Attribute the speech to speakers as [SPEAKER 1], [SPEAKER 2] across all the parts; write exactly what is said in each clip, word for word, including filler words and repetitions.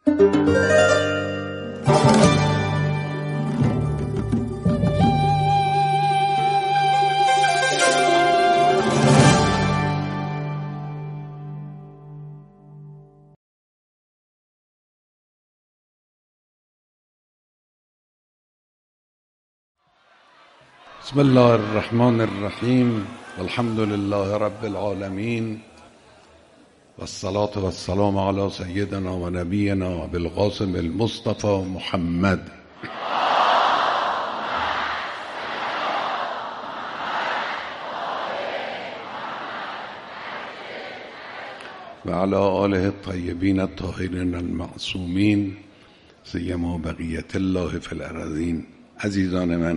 [SPEAKER 1] بسم الله الرحمن الرحیم والحمد لله رب العالمین والصلاة والسلام على سیدنا و نبینا بالقاسم المصطفى محمد و علی آله الطیبین الطاهرین المعصومین سیما بقیت الله فی الارضین. عزیزان من،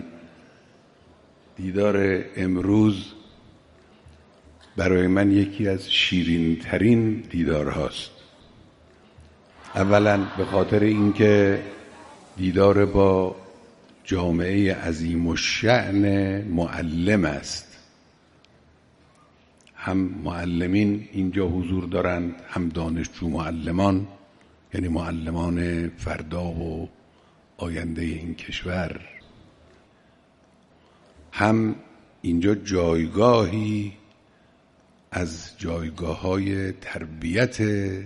[SPEAKER 1] دیدار امروز برای من یکی از شیرین ترین دیدار هاست. اولا به خاطر اینکه دیدار با جامعه عظیم الشأن معلم است. هم معلمین اینجا حضور دارند، هم دانشجو معلمان، یعنی معلمان فردا و آینده این کشور. هم اینجا جایگاهی از جایگاه‌های تربیت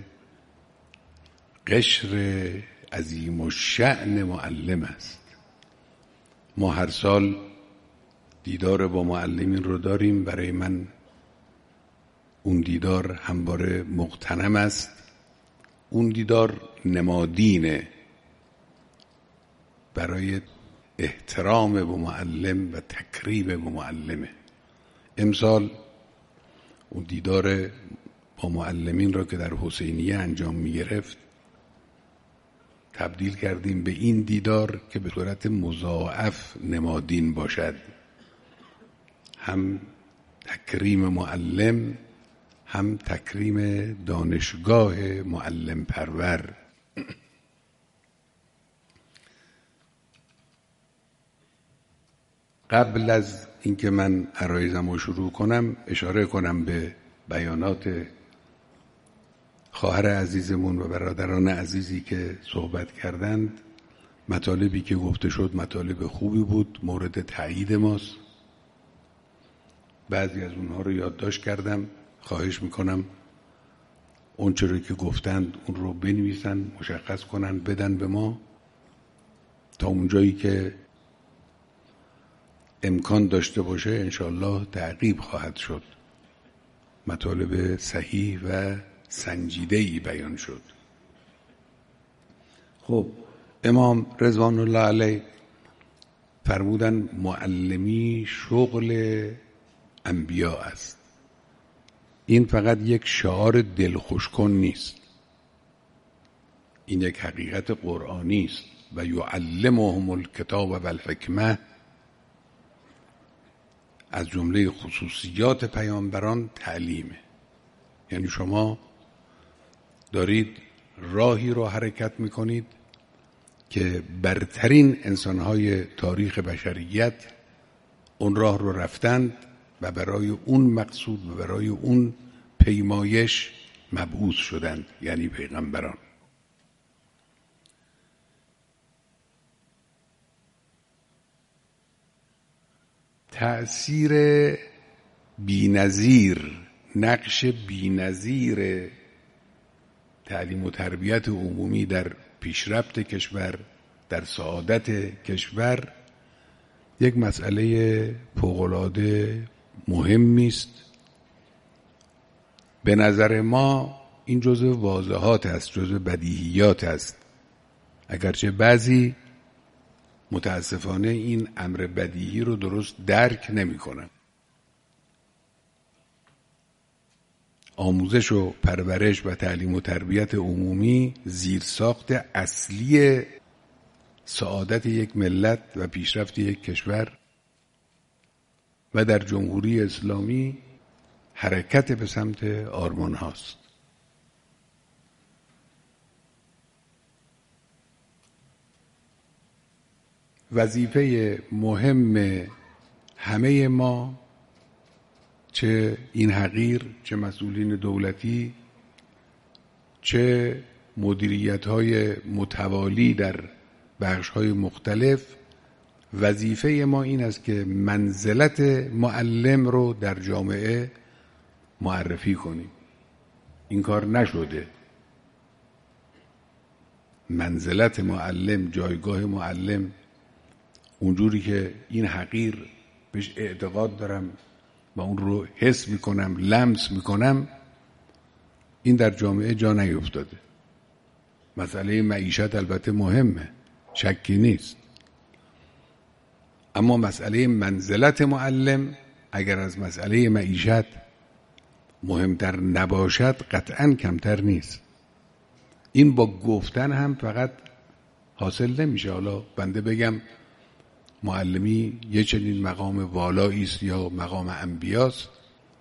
[SPEAKER 1] قشر عظیم الشأن معلم است. ما هر سال دیدار با معلمین رو داریم. برای من اون دیدار همواره مغتنم است. اون دیدار نمادینه برای احترام به معلم و تکریم به معلمه. امسال اون دیدار با معلمین را که در حسینیه انجام می گرفت تبدیل کردیم به این دیدار که به صورت مضاعف نمادین باشد، هم تکریم معلم هم تکریم دانشگاه معلم پرور. قبل از اینکه من عرایزم رو شروع کنم اشاره کنم به بیانات خواهر عزیزمون و برادران عزیزی که صحبت کردند. مطالبی که گفته شد مطالب خوبی بود، مورد تایید ماست. بعضی از اونها رو یادداشت کردم. خواهش میکنم اون چرا که گفتند اون رو بنویسن، مشخص کنن، بدن به ما تا اونجایی که امکان داشته باشه انشالله تعقیب خواهد شد. مطالب صحیح و سنجیده‌ای بیان شد. خب، امام رضوان الله علیه فرمودن معلمی شغل انبیا است. این فقط یک شعار دلخوش کن نیست، این یک حقیقت قرآنی است. و یعلمهم الکتاب و الحکمه، از جمله خصوصیات پیامبران تعلیمه. یعنی شما دارید راهی رو حرکت میکنید که برترین انسانهای تاریخ بشریت اون راه رو رفتند و برای اون مقصود و برای اون پیمایش مبعوث شدند، یعنی پیغمبران. تأثیر بی‌نظیر، نقش بی‌نظیر تعلیم و تربیت عمومی در پیشرفت کشور، در سعادت کشور، یک مسئله فوق‌العاده مهمی است. به نظر ما این جزء واضحات است، جزء بدیهیات است، اگرچه بعضی متاسفانه این امر بدیهی رو درست درک نمی کنن. آموزش و پرورش و تعلیم و تربیت عمومی زیرساخت اصلی سعادت یک ملت و پیشرفت یک کشور و در جمهوری اسلامی حرکت به سمت آرمان هاست. وظیفه مهم همه ما، چه این حقیر، چه مسئولین دولتی، چه مدیریت‌های متوالی در بخش‌های مختلف، وظیفه ما این است که منزلت معلم رو در جامعه معرفی کنیم. این کار نشده. منزلت معلم، جایگاه معلم، اونجوری که این حقیر بهش اعتقاد دارم و اون رو حس میکنم، لمس میکنم، این در جامعه جا نیفتاده. مسئله معیشت البته مهمه، شکی نیست، اما مسئله منزلت معلم اگر از مسئله معیشت مهمتر نباشد قطعاً کمتر نیست. این با گفتن هم فقط حاصل نمیشه. حالا بنده بگم معلمی یه چنین مقام والایی است یا مقام انبیاست،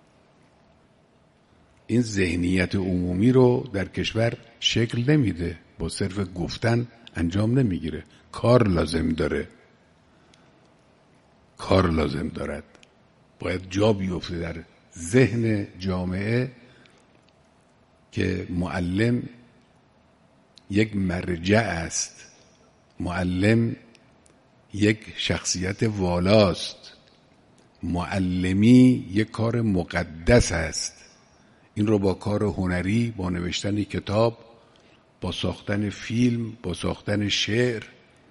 [SPEAKER 1] این ذهنیت عمومی رو در کشور شکل نمیده، با صرف گفتن انجام نمیگیره. کار لازم داره، کار لازم دارد، باید جا بیفته در ذهن جامعه که معلم یک مرجع است، معلم یک شخصیت والاست، معلمی یک کار مقدس است. این رو با کار هنری، با نوشتن کتاب، با ساختن فیلم، با ساختن شعر،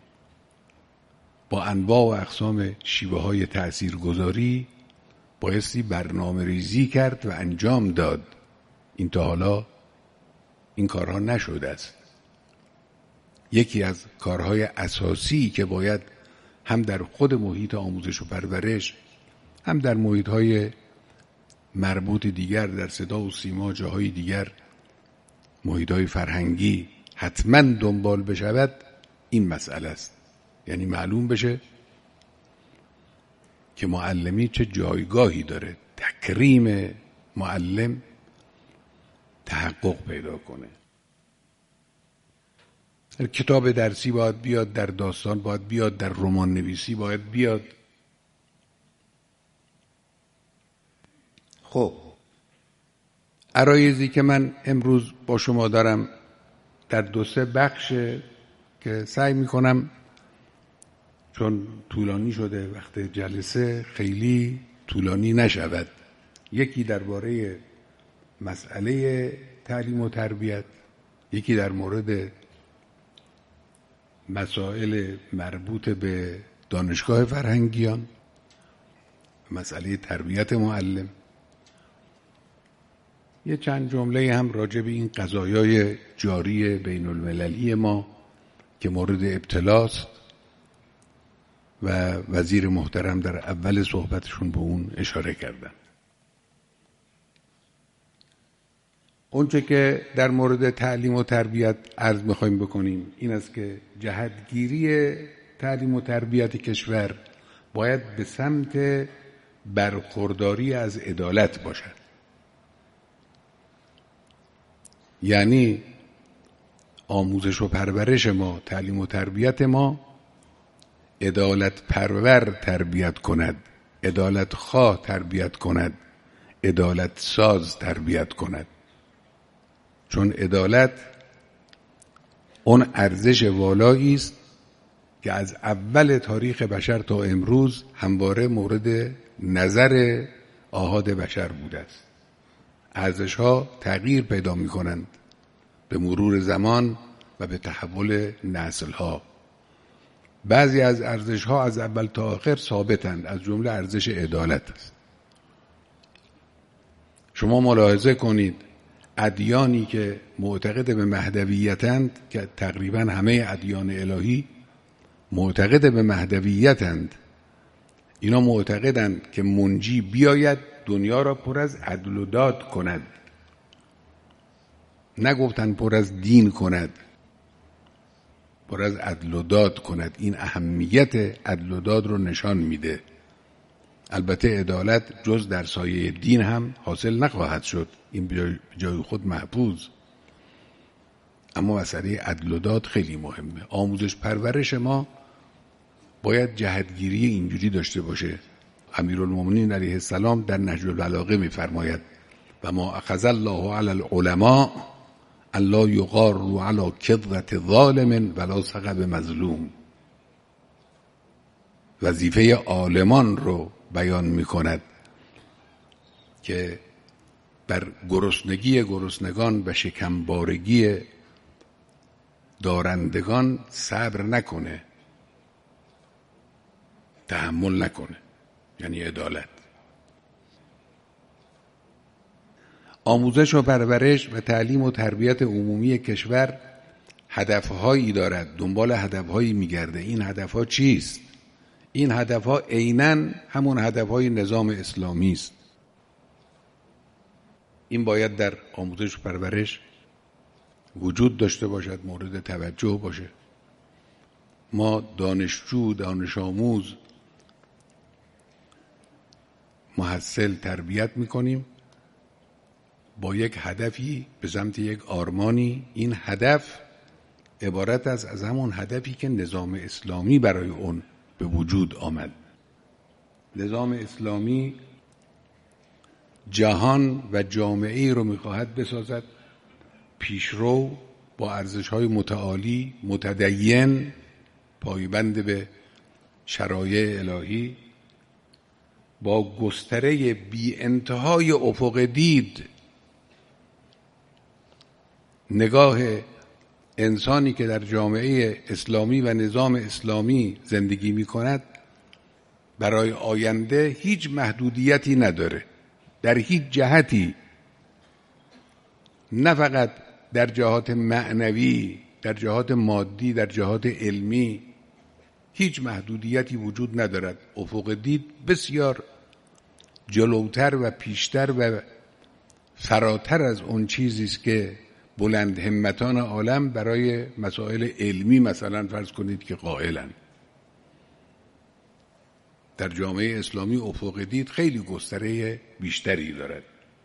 [SPEAKER 1] با انواع و اقسام شیوه های تأثیرگذاری بایستی برنامه ریزی کرد و انجام داد. این تا حالا این کارها نشده است. یکی از کارهای اساسی که باید هم در خود محیط آموزش و پرورش، هم در محیط‌های مربوط دیگر، در صدا و سیما، جاهای دیگر، محیط‌های فرهنگی حتما دنبال بشود، این مسئله است. یعنی معلوم بشه که معلمی چه جایگاهی داره، تکریم معلم تحقق پیدا کنه. در کتاب درسی باید بیاد، در داستان باید بیاد، در رمان نویسی باید بیاد. خب عرایضی که من امروز با شما دارم در دو سه بخش که سعی میکنم، چون طولانی شده وقت جلسه، خیلی طولانی نشود. یکی درباره مسئله تعلیم و تربیت، یکی در مورد مسائل مربوط به دانشگاه فرهنگیان، مسئله تربیت معلم، یه چند جمله هم راجع به این قضایای جاری بین المللی ما که مورد ابتلاست و وزیر محترم در اول صحبتشون به اون اشاره کردن. اونچه که در مورد تعلیم و تربیت عرض می‌خوایم بکنیم این است که جهتگیری تعلیم و تربیت کشور باید به سمت برخورداری از عدالت باشد. یعنی آموزش و پرورش ما، تعلیم و تربیت ما عدالت پرور تربیت کند، عدالت خواه تربیت کند، عدالت ساز تربیت کند. چون عدالت اون ارزش والایی است که از اول تاریخ بشر تا امروز همواره مورد نظر آحاد بشر بوده است. ارزش‌ها تغییر پیدا می‌کنند به مرور زمان و به تحول نسل‌ها. بعضی از ارزش‌ها از اول تا آخر ثابتند، از جمله ارزش عدالت است. شما ملاحظه کنید ادیانی که معتقد به مهدویتند، که تقریبا همه ادیان الهی معتقد به مهدویتند، اینا معتقدند که منجی بیاید دنیا را پر از عدل و داد کند، نگفتن پر از دین کند، پر از عدل و داد کند. این اهمیت عدل و داد رو نشان میده. البته عدالت جز در سایه دین هم حاصل نخواهد شد، این جای خود محفوظ، اما مسئله عدل و داد خیلی مهمه. آموزش پرورش ما باید جهتگیری اینجوری داشته باشه. امیرالمومنین علیه السلام در نهج البلاغه میفرماید و ما اخذ الله علی العلماء الله یغار علی کذبة ظالم ولا سقب مظلوم. وظیفه عالمان رو بیان می کند که بر گرسنگی گرسنگان و شکمبارگی دارندگان صبر نکنه، تحمل نکنه، یعنی عدالت. آموزش و پرورش و تعلیم و تربیت عمومی کشور هدفهایی دارد، دنبال هدفهایی میگرده. این هدفها چیست؟ این هدفها عیناً همون هدفهای نظام اسلامی است. این باید در آموزش و پرورش وجود داشته باشد، مورد توجه باشه. ما دانشجو، دانش آموز محصل تربیت میکنیم با یک هدفی به سمت یک آرمانی. این هدف عبارت است از همون هدفی که نظام اسلامی برای اون به وجود آمد. نظام اسلامی جهان و جامعه‌ای رو میخواهد بسازد پیشرو، با ارزش‌های متعالی، متدین، پایبند به شرایع الهی، با گستره بی انتهای افق دید. نگاه انسانی که در جامعه اسلامی و نظام اسلامی زندگی می کند برای آینده هیچ محدودیتی نداره، در هیچ جهتی، نه فقط در جهات معنوی، در جهات مادی، در جهات علمی هیچ محدودیتی وجود ندارد. افق دید بسیار جلوتر و پیشتر و فراتر از اون چیزی است که بلند همتان عالم برای مسائل علمی مثلا فرض کنید که قائلند. در جامعه اسلامی افق دید خیلی گستره بیشتری دارد.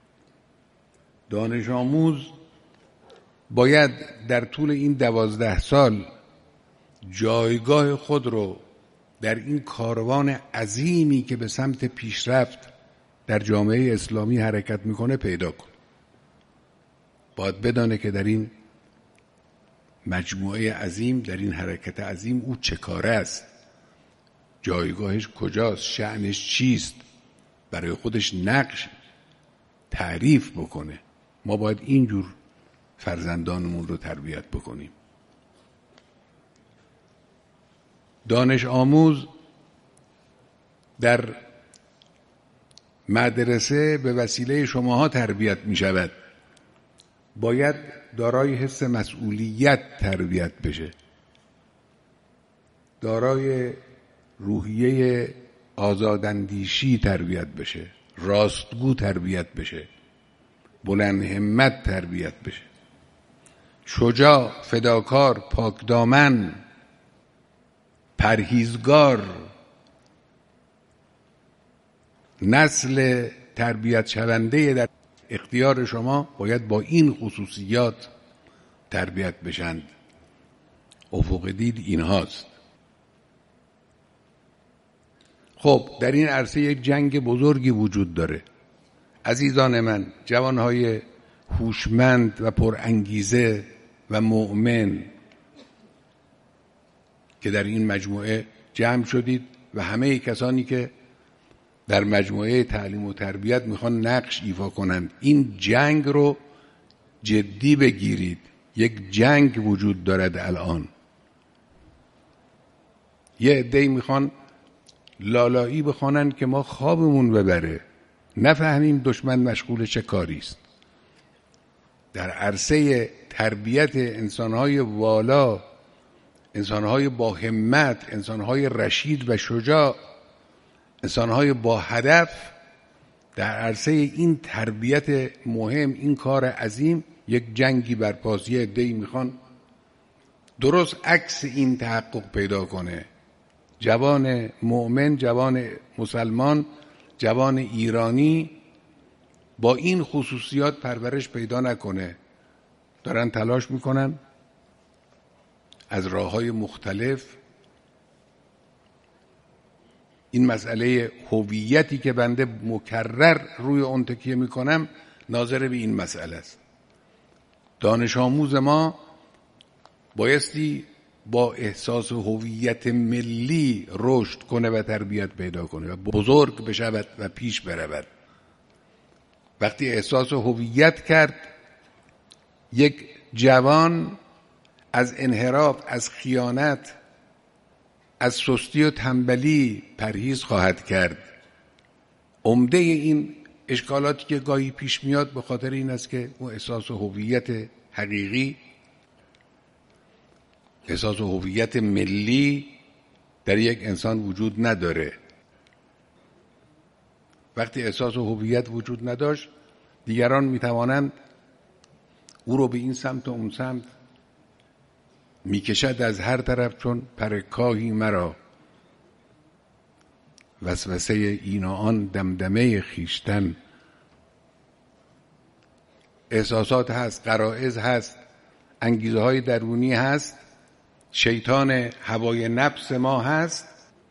[SPEAKER 1] دانش آموز باید در طول این دوازده سال جایگاه خود رو در این کاروان عظیمی که به سمت پیشرفت در جامعه اسلامی حرکت میکنه پیدا کن. باید بدانه که در این مجموعه عظیم، در این حرکت عظیم او چه کاره است، جایگاهش کجاست، شأنش چیست، برای خودش نقش تعریف بکنه. ما باید اینجور فرزندانمون رو تربیت بکنیم. دانش آموز در مدرسه به وسیله شماها تربیت می شود. باید دارای حس مسئولیت تربیت بشه، دارای روحیه آزاداندیشی تربیت بشه، راستگو تربیت بشه، بلند همت تربیت بشه، شجاع، فداکار، پاکدامن، پرهیزگار. نسل تربیت شونده در اختیار شما باید با این خصوصیات تربیت بشند. افق دید اینهاست. خب در این عرصه یک جنگ بزرگی وجود داره. عزیزان من، جوانهای هوشمند و پرانگیزه و مؤمن که در این مجموعه جمع شدید و همه کسانی که در مجموعه تعلیم و تربیت میخوان نقش ایفا کنند، این جنگ رو جدی بگیرید. یک جنگ وجود دارد الان. یه عده‌ای میخوان لالایی بخوانن که ما خوابمون ببره، نفهمیم دشمن مشغول چه کاری است. در عرصه تربیت انسانهای والا، انسانهای با همت، انسانهای رشید و شجاع، انسانهای با هدف، در عرصه این تربیت مهم، این کار عظیم، یک جنگی برپاست. یه عده‌ای میخوان درست عکس این تحقق پیدا کنه. جوان مؤمن، جوان مسلمان، جوان ایرانی با این خصوصیات پرورش پیدا نکنه. دارن تلاش میکنن از راه‌های مختلف این مسئله هویتی که بنده مکرر روی اون تکیه میکنم ناظر به این مسئله است. دانش آموز ما بایستی با احساس هویت ملی رشد کنه و تربیت پیدا کنه و بزرگ بشود و پیش برود. وقتی احساس هویت کرد، یک جوان از انحراف، از خیانت، از سستی و تنبلی پرهیز خواهد کرد. عمده این اشکالاتی که گاهی پیش میاد به خاطر این است که اون احساس هویت حقیقی، احساس هویت ملی در یک انسان وجود نداره. وقتی احساس هویت وجود نداشت، دیگران میتوانند او رو به این سمت و اون سمت میکشد از هر طرف، چون پر کاهی مرا وسوسه این و آن دمدمه خیشتن. احساسات هست، غرایز هست، انگیزه های درونی هست، شیطان هوای نفس ما هست،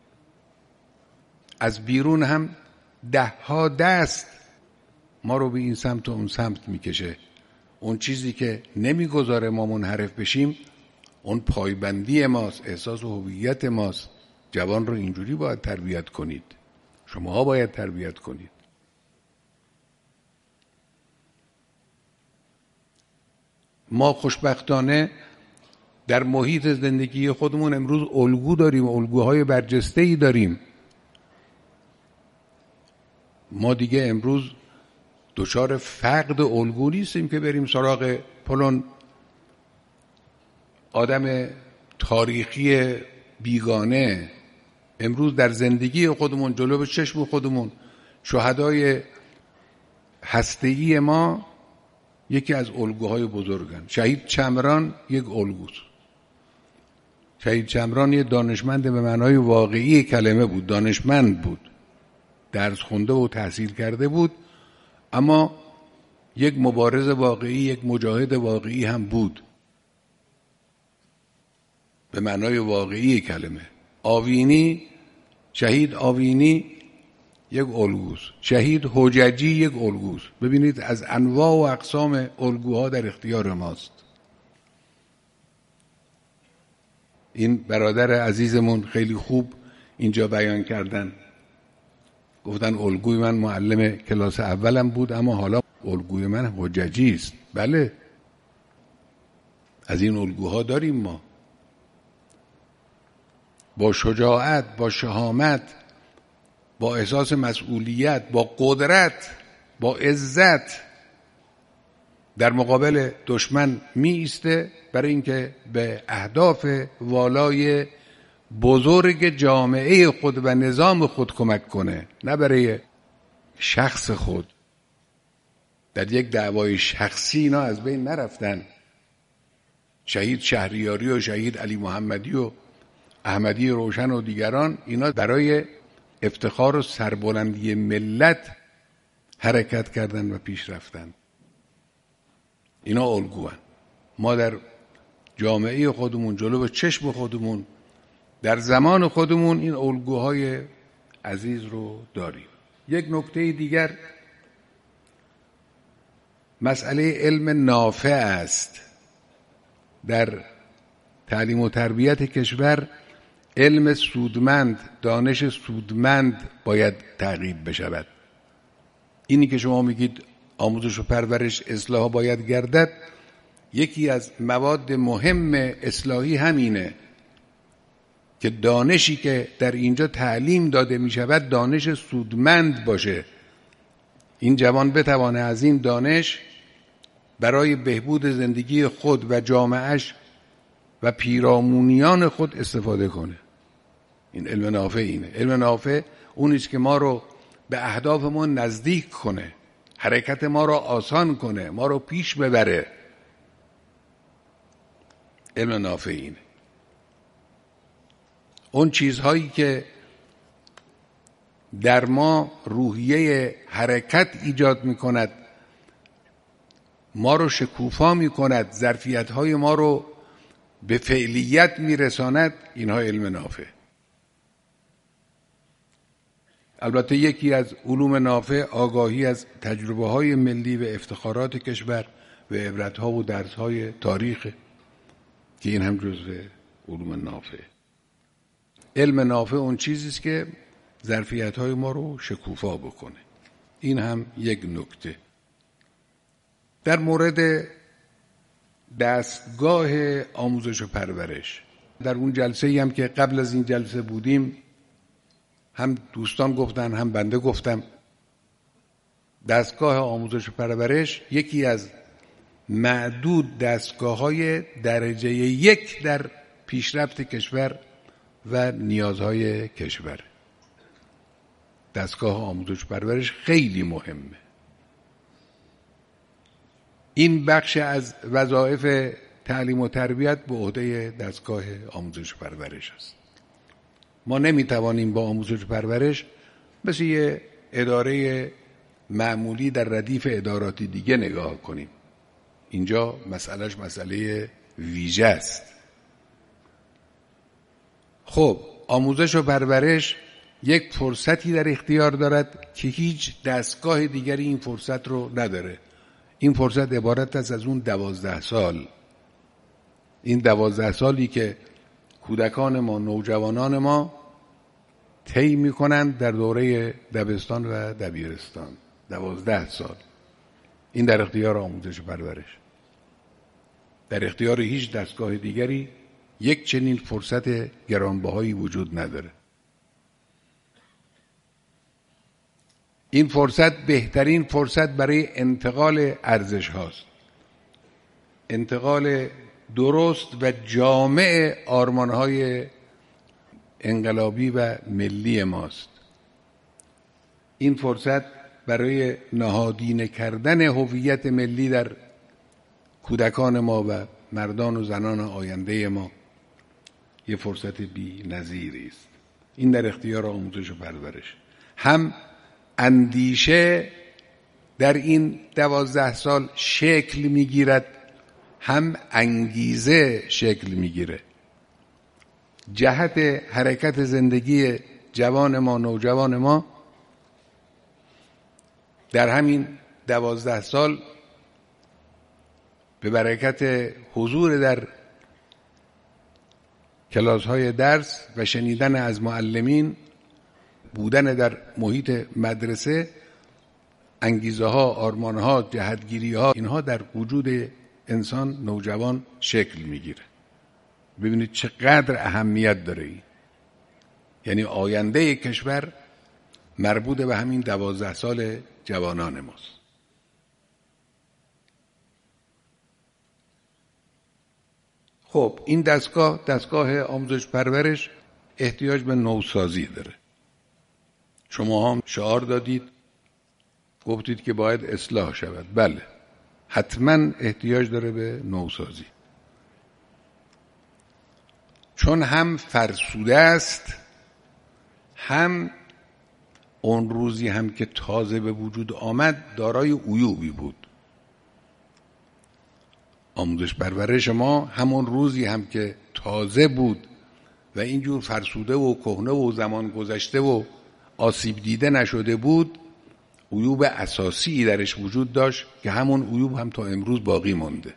[SPEAKER 1] از بیرون هم ده ها دست ما رو به این سمت و اون سمت میکشه. اون چیزی که نمیگذاره ما منحرف بشیم اون پایبندی ماست، احساس هویت ماست. جوان رو اینجوری باید تربیت کنید، شماها باید تربیت کنید. ما خوشبختانه در محیط زندگی خودمون امروز الگو داریم، الگوهای برجسته‌ای داریم. ما دیگه امروز دچار فقد الگو نیستیم که بریم سراغ پلون آدم تاریخی بیگانه. امروز در زندگی خودمون جلو چشم خودمون شهدای هسته‌ای ما یکی از الگوهای بزرگن. شهید چمران یک الگوست. شهید چمران یک دانشمند به معنای واقعی کلمه بود، دانشمند بود، درس خونده و تحصیل کرده بود، اما یک مبارز واقعی، یک مجاهد واقعی هم بود به معنای واقعی کلمه. آوینی، شهید آوینی یک الگوست، شهید حججی یک الگوست. ببینید از انواع و اقسام الگوها در اختیار ماست. این برادر عزیزمون خیلی خوب اینجا بیان کردن، گفتن الگوی من معلم کلاس اولم بود اما حالا الگوی من حججی است. بله، از این الگوها داریم ما. با شجاعت، با شهامت، با احساس مسئولیت، با قدرت، با عزت در مقابل دشمن می ایسته برای اینکه به اهداف والای بزرگ جامعه خود و نظام خود کمک کنه، نه برای شخص خود. در یک دعوای شخصی اینا از بین نرفتن. شهید شهریاری و شهید علی محمدی و احمدی روشن و دیگران، اینا برای افتخار و سربلندی ملت حرکت کردن و پیش رفتن. اینا الگوان. ما در جامعه خودمون جلو به چشم خودمون در زمان خودمون این الگوهای عزیز رو داریم. یک نکته دیگر مسئله علم نافع است. در تعلیم و تربیت کشور علم سودمند، دانش سودمند باید تعقیب بشود. اینی که شما میگید آموزش و پرورش اصلاح باید گردد، یکی از مواد مهم اصلاحی همینه که دانشی که در اینجا تعلیم داده می شود دانش سودمند باشه. این جوان بتوانه از این دانش برای بهبود زندگی خود و جامعهش و پیرامونیان خود استفاده کنه. این علم نافع اینه. علم نافع اونیست که ما رو به اهدافمون نزدیک کنه، حرکت ما رو آسان کنه، ما رو پیش ببره. علم نافع اینه. اون چیزهایی که در ما روحیه حرکت ایجاد می کند، ما رو شکوفا می کند، ظرفیت‌های ما رو به فعلیت می رساند، اینها علم نافع. البته یکی از علوم نافع آگاهی از تجربه های ملی و افتخارات کشور و عبرت‌ها و درس‌های تاریخ که این هم جزء علوم نافع. علم نافع اون چیزی است که ظرفیت‌های ما رو شکوفا بکنه. این هم یک نکته. در مورد دستگاه آموزش و پرورش، در اون جلسه‌ای هم که قبل از این جلسه بودیم، هم دوستان گفتن هم بنده گفتم، دستگاه آموزش و پرورش یکی از معدود دستگاه‌های درجه یک در پیشرفت کشور و نیازهای کشور. دستگاه آموزش و پرورش خیلی مهمه. این بخش از وظایف تعلیم و تربیت به عهده دستگاه آموزش و پرورش است. ما نمیتوانیم با آموزش و پرورش مثل یه اداره معمولی در ردیف اداراتی دیگه نگاه کنیم. اینجا مسئلهش مسئله ویژه است. خب آموزش و پرورش یک فرصتی در اختیار دارد که هیچ دستگاه دیگری این فرصت رو نداره. این فرصت عبارت است از اون دوازده سال. این دوازده سالی که کودکان ما، نوجوانان ما طی می‌کنند در دوره دبستان و دبیرستان. دوازده سال. این در اختیار آموزش و پرورش. در اختیار هیچ دستگاه دیگری یک چنین فرصت گرانبهایی وجود نداره. این فرصت بهترین فرصت برای انتقال ارزش هاست. انتقال درست و جامع آرمانهای انقلابی و ملی ماست. این فرصت برای نهادینه کردن هویت ملی در کودکان ما و مردان و زنان آینده ما یه فرصت بی نظیری است. این در اختیار آموزش و پرورش. هم اندیشه در این دوازده سال شکل میگیرد، هم انگیزه شکل میگیره. جهت حرکت زندگی جوان ما، نوجوان ما در همین دوازده سال به برکت حضور در کلاس‌های درس و شنیدن از معلمین، بودن در محیط مدرسه، انگیزه ها، آرمان ها، جهتگیری ها، اینها در وجود انسان نوجوان شکل میگیره. ببینید چقدر اهمیت داره این. یعنی آینده کشور مربوط به همین دوازده سال جوانان ماست. خب این دستگاه دستگاه آموزش پرورش احتیاج به نوسازی داره. شما هم شعار دادید، گفتید که باید اصلاح شود. بله، حتما احتیاج داره به نوسازی، چون هم فرسوده است، هم اون روزی هم که تازه به وجود آمد دارای عیوبی بود. آموزش پرورش ما همون روزی هم که تازه بود و اینجور فرسوده و کهنه و زمان گذشته و آسیب دیده نشده بود، عیوب اساسی درش وجود داشت که همون عیوب هم تا امروز باقی مونده.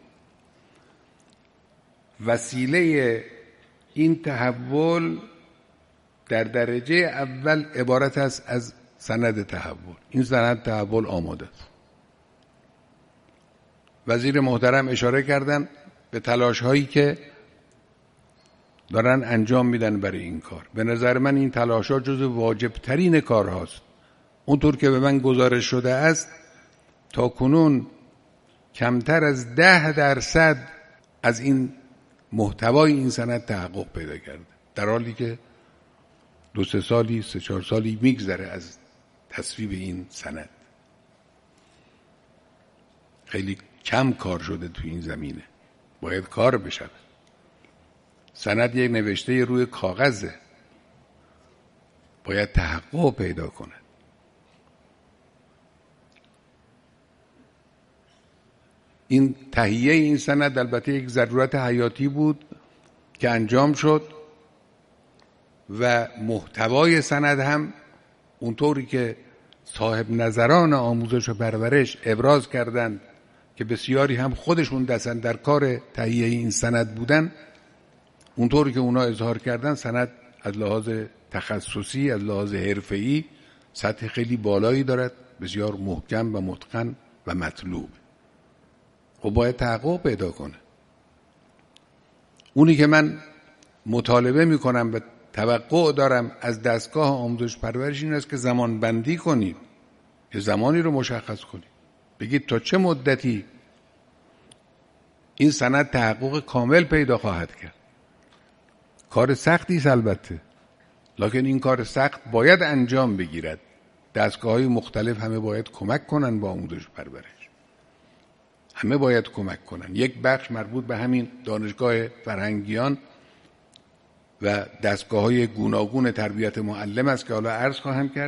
[SPEAKER 1] وسیله این تحول در درجه اول عبارت است از سند تحول. این سند تحول آماده است. وزیر محترم اشاره کردن به تلاش هایی که دارن انجام میدن برای این کار. به نظر من این تلاش ها جز واجب ترین کار هاست. اونطور که به من گزارش شده است تا کنون کمتر از ده درصد از این محتوای این سند تحقق پیدا کرده، در حالی که دو سه سالی سه چهار سالی میگذره از تصویب این سند. خیلی کم کار شده تو این زمینه، باید کار بشه. سند یک نوشته روی کاغذه، باید تحقق پیدا کنه. این تهیه این سند البته یک ضرورت حیاتی بود که انجام شد و محتوای سند هم اونطوری که صاحب نظران آموزش و پرورش ابراز کردند که بسیاری هم خودشون دستن در کار تهیه این سند بودن، اونطوری که اونا اظهار کردن سند از لحاظ تخصصی، از لحاظ حرفه‌ای سطح خیلی بالایی دارد، بسیار محکم و متقن و مطلوب. خب باید تحقق پیدا کنه. اونی که من مطالبه میکنم و توقع دارم از دستگاه آموزش پرورش این است که زمان بندی کنید، که زمانی رو مشخص کنید، بگید تا چه مدتی این سند تحقق کامل پیدا خواهد کرد. کار سختی است البته، لکن این کار سخت باید انجام بگیرد. دستگاه‌های مختلف همه باید کمک کنن با آموزش پرورش، همه باید کمک کنن. یک بخش مربوط به همین دانشگاه فرهنگیان و دستگاه‌های گوناگون تربیت معلم است که حالا عرض خواهم کرد.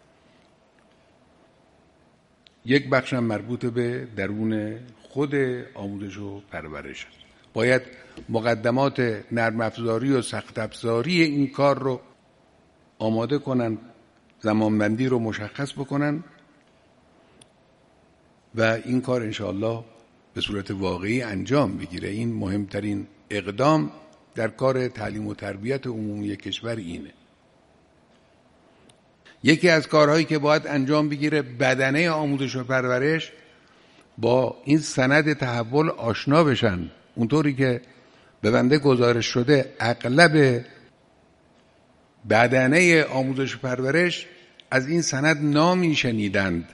[SPEAKER 1] یک بخش هم مربوط به درون خود آموزش و پرورش است. باید مقدمات نرم افزاری و سخت افزاری این کار رو آماده کنن، زمانبندی رو مشخص بکنن و این کار انشاءالله به صورت واقعی انجام بگیره. این مهمترین اقدام در کار تعلیم و تربیت عمومی کشور اینه. یکی از کارهایی که باید انجام بگیره، بدنه آموزش و پرورش با این سند تحول آشنا بشن. اونطوری که به بنده گزارش شده اغلب بدنه آموزش و پرورش از این سند نامی شنیدند،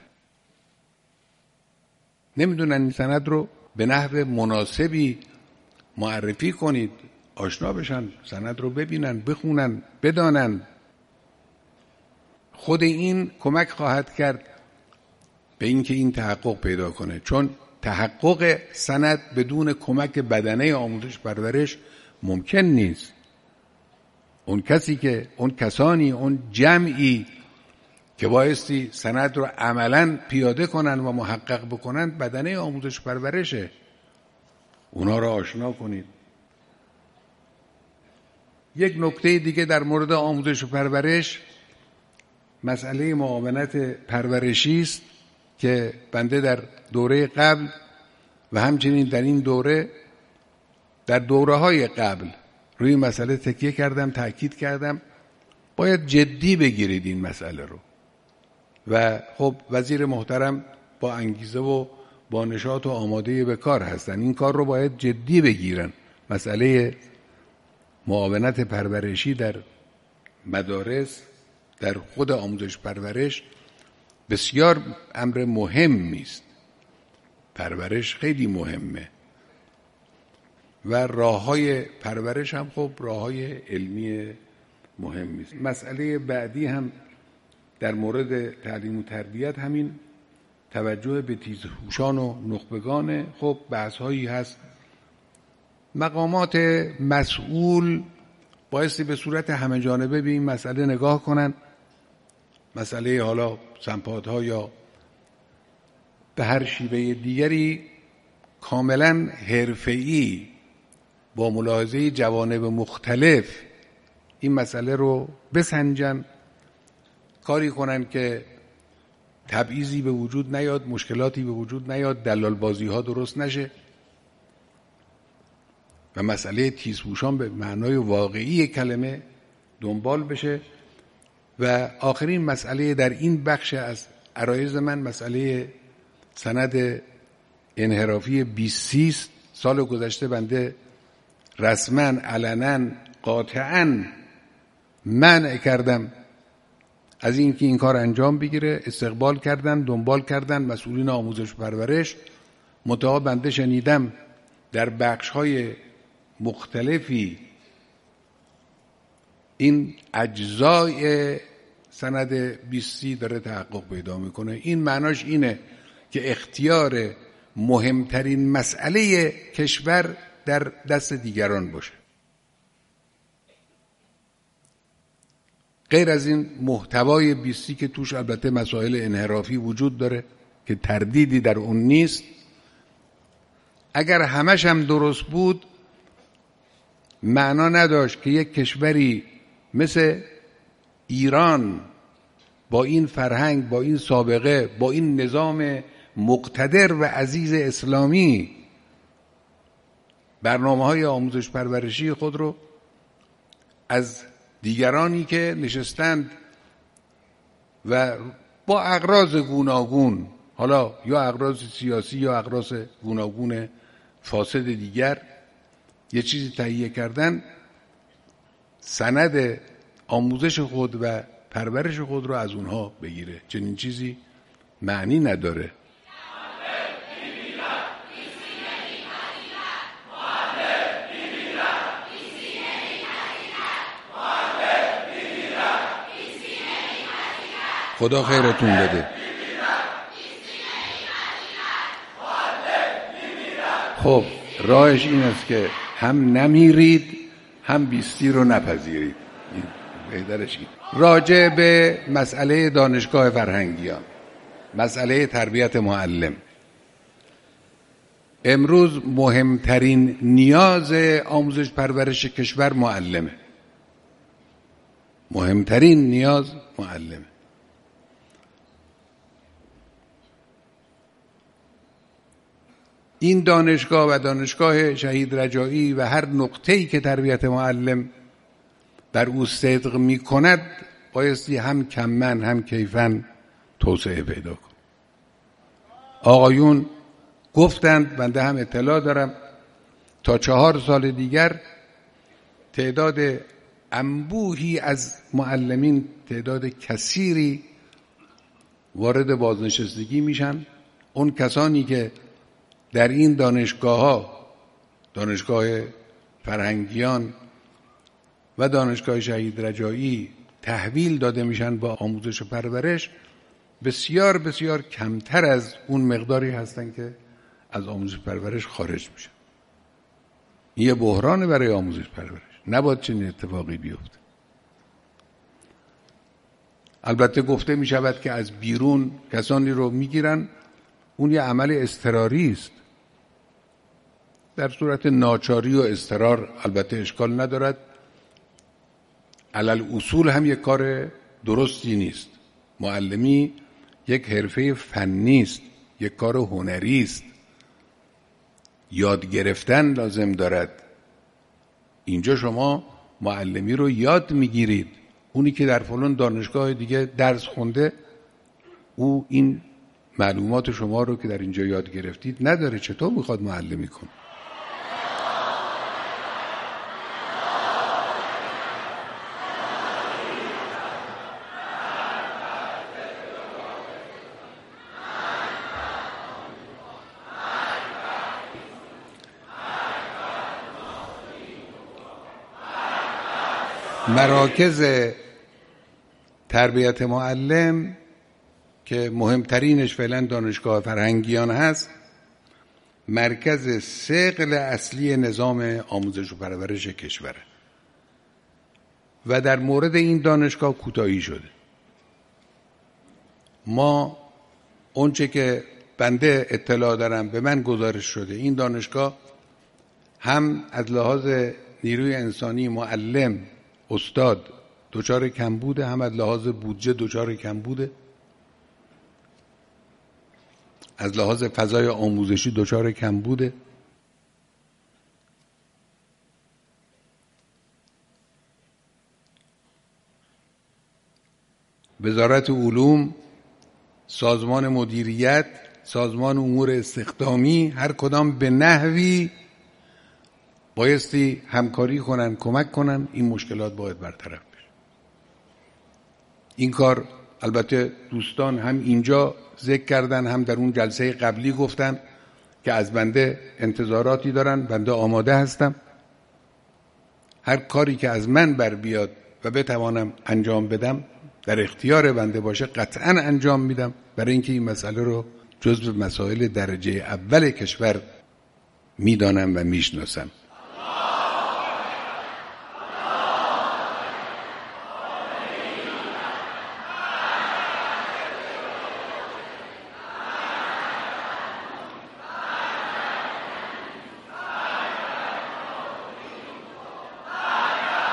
[SPEAKER 1] نمیدونن این سند رو به نحو مناسبی معرفی کنید، آشنا بشن، سند رو ببینن، بخونن، بدانن. خود این کمک خواهد کرد به اینکه این تحقق پیدا کنه، چون تحقق سند بدون کمک بدنه آموزش پرورش ممکن نیست. اون کسی که اون کسانی اون جمعی که بایستی سند رو عملاً پیاده کنن و محقق بکنن بدنه آموزش پرورشه. اونا رو آشنا کنید. یک نکته دیگه در مورد آموزش و پرورش، مسئله معاونت پرورشی است که بنده در دوره قبل و همچنین در این دوره در دوره‌های قبل روی مسئله تکیه کردم، تأکید کردم باید جدی بگیرید این مسئله رو. و خب وزیر محترم با انگیزه و با نشاط و آماده به کار هستن، این کار رو باید جدی بگیرن. مسئله معاونت پرورشی در مدارس، در خود آموزش پرورش بسیار امر مهمی است. پرورش خیلی مهمه و راه‌های پرورش هم خب راه‌های علمی مهمی است. مسئله بعدی هم در مورد تعلیم و تربیت همین توجه به تیزهوشان و نخبگان. خب بحث‌هایی هست، مقامات مسئول بایستی به صورت همه جانبه به این مسئله نگاه کنن. مسئله حالا سمپادها یا به هر شیوه دیگری کاملا حرفه‌ای با ملاحظه جوانب مختلف این مسئله رو بسنجن، کاری کنن که تبعیضی به وجود نیاد، مشکلاتی به وجود نیاد، دلال بازی ها درست نشه و مسئله تیزهوشان به معنای واقعی کلمه دنبال بشه. و آخرین مسئله در این بخش از عرایض من مسئله سند انحرافی بیست سی است. سال گذشته بنده رسما علنا قاطعا منع کردم از اینکه این کار انجام بگیره. استقبال کردن، دنبال کردن مسئولین آموزش پرورش. منتها بنده شنیدم در بخش‌های مختلفی این اجزای سند بیست سی داره تحقق پیدا میکنه. این معناش اینه که اختیار مهمترین مسئله کشور در دست دیگران باشه. غیر از این محتوای بیست سی که توش البته مسائل انحرافی وجود داره که تردیدی در اون نیست، اگر همش هم درست بود معنا نداشت که یک کشوری مثل ایران با این فرهنگ، با این سابقه، با این نظام مقتدر و عزیز اسلامی برنامه‌های آموزش پرورشی خود رو از دیگرانی که نشستند و با اغراض گوناگون، حالا یا اغراض سیاسی یا اغراض گوناگون فاسد دیگر، یه چیزی تهیه کردن، سند آموزش خود و پرورش خود رو از اونها بگیره. چنین چیزی معنی نداره. خدا خیرتون بده. خب راهش این است که هم نمیرید هم بیستی رو نپذیرید. بهترش این. راجع به مسئله دانشگاه فرهنگیان، مسئله تربیت معلم، امروز مهمترین نیاز آموزش پرورش کشور معلمه. مهمترین نیاز معلمه. این دانشگاه و دانشگاه شهید رجایی و هر نقطه‌ای که تربیت معلم در او صدق می کند بایستی هم کمن هم کیفن توسعه پیدا کند. آقایون گفتند، بنده هم اطلاع دارم، تا چهار سال دیگر تعداد انبوهی از معلمین، تعداد کثیری وارد بازنشستگی میشن. اون کسانی که در این دانشگاه ها، دانشگاه فرهنگیان و دانشگاه شهید رجایی تحویل داده میشن با آموزش و پرورش، بسیار بسیار کمتر از اون مقداری هستن که از آموزش پرورش خارج میشن. این یه بحران برای آموزش پرورش. نباید چنین اتفاقی بیفته. البته گفته میشود که از بیرون کسانی رو میگیرن، اون یه عمل اضطراری است. در صورت ناچاری و اضطرار البته اشکال ندارد. علل اصول هم یک کار درستی نیست. معلمی یک حرفه فنی است، یک کار هنری است. یاد گرفتن لازم دارد. اینجا شما معلمی رو یاد میگیرید. اونی که در فلان دانشگاه دیگه درس خونده، او این معلومات شما رو که در اینجا یاد گرفتید نداره. چطور میخواد معلمی کنه؟ مراکز تربیت معلم که مهمترینش فعلا دانشگاه فرهنگیان هست، مرکز ثقل اصلی نظام آموزش و پرورش کشوره و در مورد این دانشگاه کوتاهی شده. ما اونچه که بنده اطلاع دارم به من گزارش شده، این دانشگاه هم از لحاظ نیروی انسانی، معلم، استاد دچار کم بوده، هم از لحاظ بودجه دچار کم بوده، از لحاظ فضای آموزشی دچار کم بوده. وزارت علوم، سازمان مدیریت، سازمان امور استخدامی، هر کدام به نحوی بایستی همکاری کنن، کمک کنن، این مشکلات باید برطرف بشه. این کار البته دوستان هم اینجا ذکر کردن، هم در اون جلسه قبلی گفتن که از بنده انتظاراتی دارن. بنده آماده هستم. هر کاری که از من بر بیاد و بتوانم انجام بدم، در اختیار بنده باشه، قطعا انجام میدم، برای اینکه این مسئله رو جزو مسائل درجه اول کشور میدانم و میشناسم.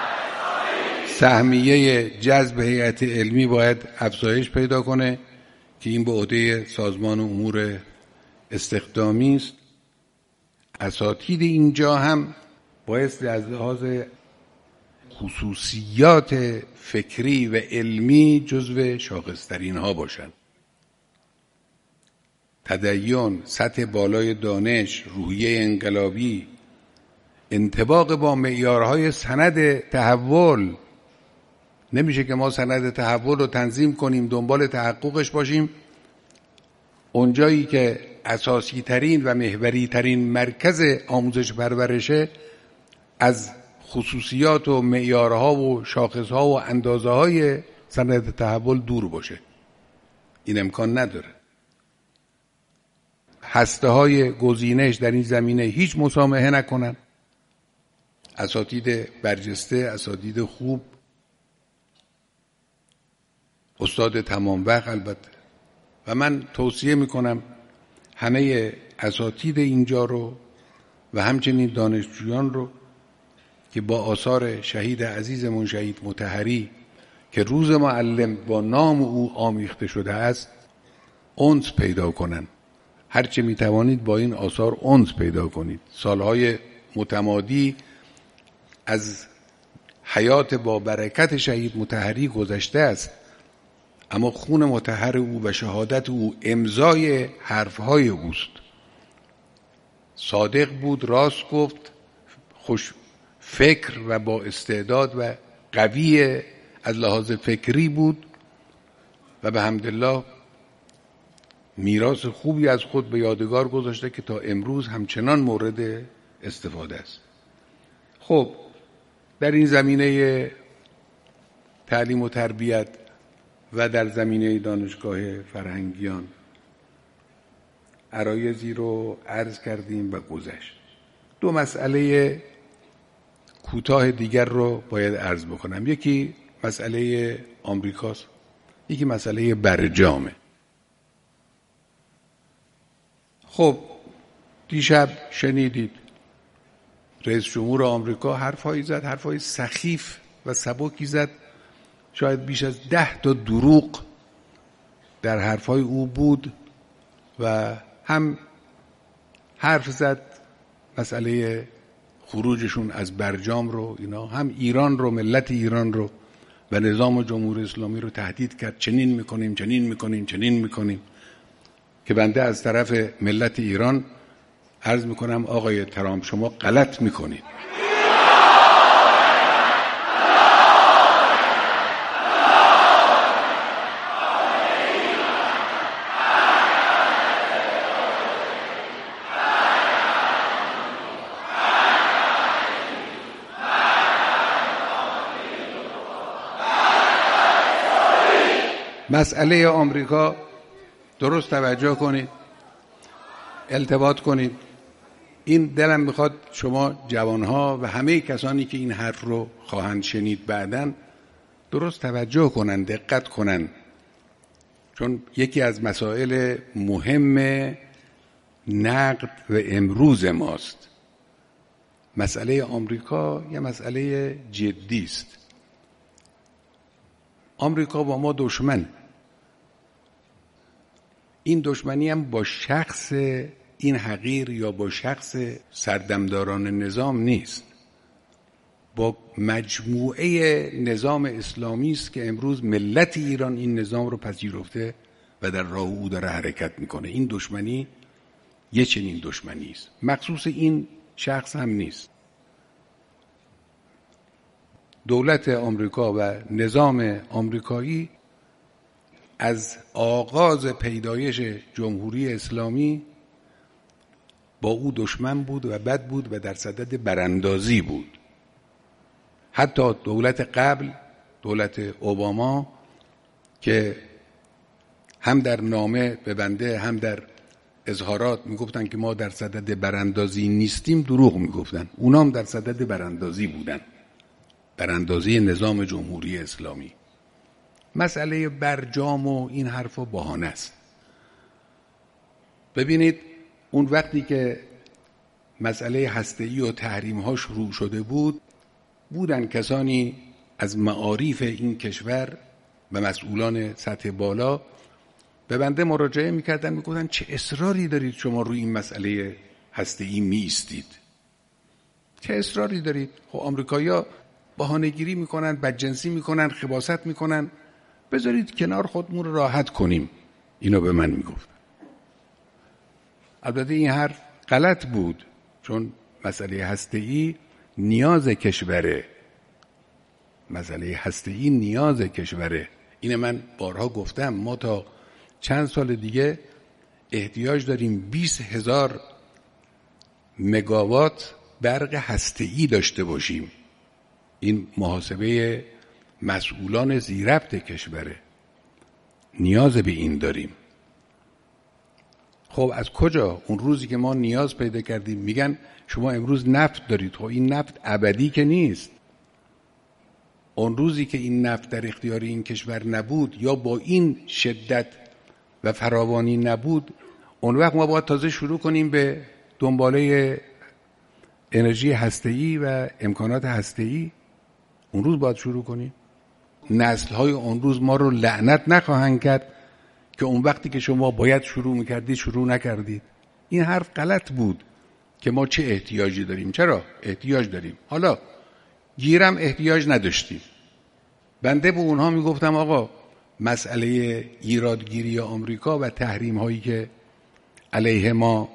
[SPEAKER 1] سهمیه جذب هیئت علمی باید افزایش پیدا کنه که این به عهده سازمان امور استخدامی است، اساتید اینجا هم باید از لحاظ خصوصیات فکری و علمی جزو شاخص‌ترین ها باشند. تدین، سطح بالای دانش، روحیه انقلابی، انطباق با معیارهای سند تحول. نمیشه که ما سند تحول رو تنظیم کنیم، دنبال تحققش باشیم، اونجایی که اساسی ترین و محوری ترین مرکز آموزش پرورشه از خصوصیات و معیارها و شاخصها و اندازه های سند تحول دور باشه. این امکان نداره. هسته های گزینش در این زمینه هیچ مسامحه نکنن. اساتید برجسته، اساتید خوب، استاد تمام وقت البته. و من توصیه میکنم همه اساتید اینجا رو و همچنین دانشجویان رو که با آثار شهید عزیزمون شهید مطهری که روز معلم با نام او آمیخته شده است انس پیدا کنن. هرچه میتوانید با این آثار انس پیدا کنید. سالهای متمادی از حیات با برکت شهید مطهری گذشته است، اما خون مطهر او و شهادت او امضای حرفهای اوست. صادق بود، راست گفت، خوش فکر و با استعداد و قوی از لحاظ فکری بود و به حمدالله میراث خوبی از خود به یادگار گذاشته که تا امروز همچنان مورد استفاده است. خب در این زمینه تعلیم و تربیت و در زمینه دانشگاه فرهنگیان عرایضی رو عرض کردیم و گذشت. دو مسئله کوتاه دیگر رو باید عرض بکنم. یکی مسئله آمریکاست، یکی مسئله برجامه. خب دیشب شنیدید رئیس جمهور آمریکا حرفایی زد، حرفای سخیف و سبکی زد. شاید بیش از ده تا دروغ در حرفای او بود و هم حرف زد مسئله خروجشون از برجام رو، اینا هم ایران رو، ملت ایران رو و نظام جمهوری اسلامی رو تهدید کرد. چنین میکنیم، چنین میکنیم، چنین میکنیم. که بنده از طرف ملت ایران عرض میکنم آقای ترامپ شما غلط میکنید. مسئله آمریکا درست توجه کنید، التفات کنید. این دلم میخواد شما جوانها و همه کسانی که این حرف رو خواهند شنید بعداً درست توجه کنند، دقت کنند، چون یکی از مسائل مهم نقد و امروز ماست. مسئله آمریکا یه مسئله جدی است. آمریکا با ما دشمن. این دشمنی هم با شخص این حقیر یا با شخص سردمداران نظام نیست، با مجموعه نظام اسلامی است که امروز ملت ایران این نظام رو پذیرفته و در راه او داره حرکت میکنه. این دشمنی یه چنین دشمنی است، مخصوص این شخص هم نیست. دولت آمریکا و نظام آمریکایی از آغاز پیدایش جمهوری اسلامی با او دشمن بود و بد بود و در صدد براندازی بود. حتی دولت قبل، دولت اوباما، که هم در نامه به بنده هم در اظهارات میگفتن که ما در صدد براندازی نیستیم، دروغ میگفتن. اونا هم در صدد براندازی بودن، براندازی نظام جمهوری اسلامی. مسئله برجام و این حرفا بهانه است. ببینید اون وقتی که مسئله هسته‌ای و تحریم‌ها شروع شده بود، بودن کسانی از معارف این کشور و مسئولان سطح بالا به بنده مراجعه میکردن، میگفتن چه اصراری دارید شما روی این مسئله هسته‌ای میایستید؟ چه اصراری دارید؟ خب آمریکایی‌ها بهانه‌گیری میکنن، بدجنسی میکنن، خباثت میکنن، بذارید کنار خودمون رو راحت کنیم. اینو به من میگفت. البته این حرف غلط بود، چون مسئله هسته‌ای نیاز کشوره. مسئله هسته‌ای نیاز کشوره. اینه من بارها گفتم، ما تا چند سال دیگه احتیاج داریم بیست هزار مگاوات برق هسته‌ای داشته باشیم. این محاسبه مسئولان زیربط کشوره. نیاز به این داریم. خب از کجا؟ اون روزی که ما نیاز پیدا کردیم میگن شما امروز نفت دارید. خب این نفت ابدی که نیست. اون روزی که این نفت در اختیار این کشور نبود یا با این شدت و فراوانی نبود، اون وقت ما باید تازه شروع کنیم به دنباله انرژی هسته‌ای و امکانات هسته‌ای. اون روز باید شروع کنیم. نسل‌های اون روز ما رو لعنت نخواهند کرد که اون وقتی که شما باید شروع میکردید شروع نکردید. این حرف غلط بود که ما چه احتیاجی داریم. چرا؟ احتیاج داریم. حالا گیرم احتیاج نداشتیم. بنده به اونها میگفتم آقا مسئله ایرادگیری آمریکا و تحریم هایی که علیه ما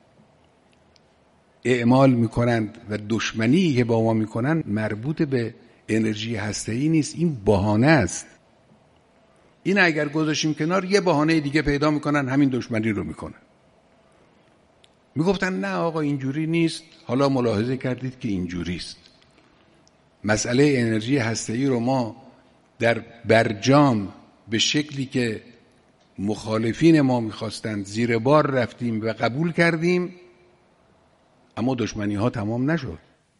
[SPEAKER 1] اعمال میکنند و دشمنی که با ما میکنند مربوط به انرژی هسته‌ای نیست. این بهانه است. این اگر گذاشیم کنار یه بهانه دیگه پیدا میکنن همین دشمنی رو میکنن. میگفتن نه آقا اینجوری نیست. حالا ملاحظه کردید که اینجوری است. مسئله انرژی هسته‌ای رو ما در برجام به شکلی که مخالفین ما میخواستند زیر بار رفتیم و قبول کردیم، اما دشمنی ها تمام نشد.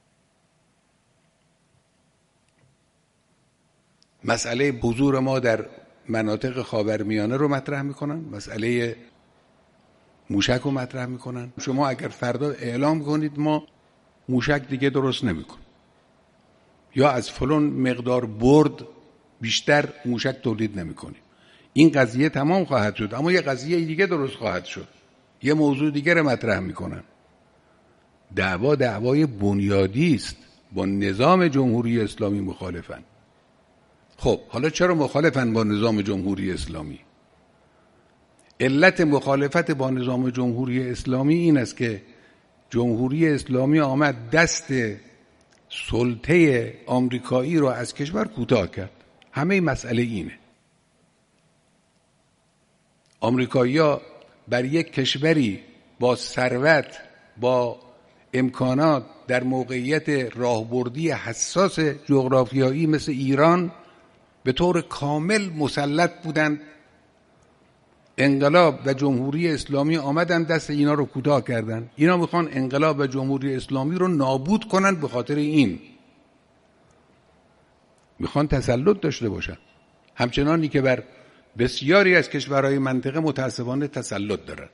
[SPEAKER 1] مسئله حضور ما در مناطق خاورمیانه رو مطرح میکنن، مسئله موشک رو مطرح میکنن. شما اگر فردا اعلام کنید ما موشک دیگه درست نمیکنیم یا از فلان مقدار برد بیشتر موشک تولید نمیکنیم، این قضیه تمام خواهد شد. اما یه قضیه دیگه درست خواهد شد، یه موضوع دیگه رو مطرح میکنن. دعوا دعوای بنیادی است. با نظام جمهوری اسلامی مخالفن. خب حالا چرا مخالفن با نظام جمهوری اسلامی؟ علت مخالفت با نظام جمهوری اسلامی این است که جمهوری اسلامی آمد دست سلطه آمریکایی رو از کشور کوتاه کرد. همه مسئله اینه. آمریکایی‌ها بر یک کشوری با ثروت، با امکانات، در موقعیت راهبردی حساس جغرافیایی مثل ایران به طور کامل مسلط بودند. انقلاب و جمهوری اسلامی آمدن دست اینا رو کوتاه کردن. اینا میخوان انقلاب و جمهوری اسلامی رو نابود کنن. به خاطر این میخوان تسلط داشته باشن، همچنانی که بر بسیاری از کشورهای منطقه متاسفانه تسلط دارن.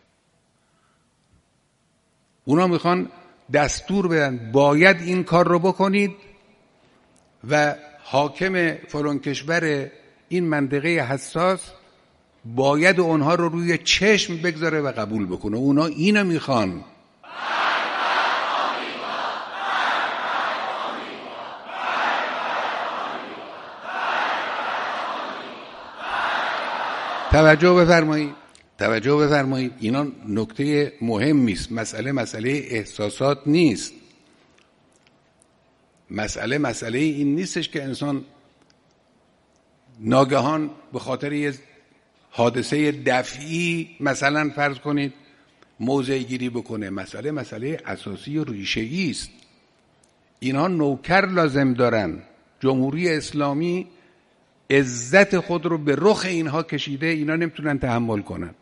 [SPEAKER 1] اونا میخوان دستور بدن باید این کار رو بکنید و حاکم فلان کشور این منطقه حساس باید اونها رو روی چشم بگذاره و قبول بکنه. اونا اینو میخوان. توجه بفرمایید. توجه بفرمایید. اینا نکته مهمی است. مسئله مسئله احساسات نیست. مسئله مسئله این نیستش که انسان ناگهان به خاطر یه حادثه دفعی مثلا فرض کنید موضع گیری بکنه. مسئله مسئله اساسی و ریشه‌ای است. اینها نوکر لازم دارن. جمهوری اسلامی عزت خود رو به رخ اینها کشیده. اینا نمیتونن تحمل کنن.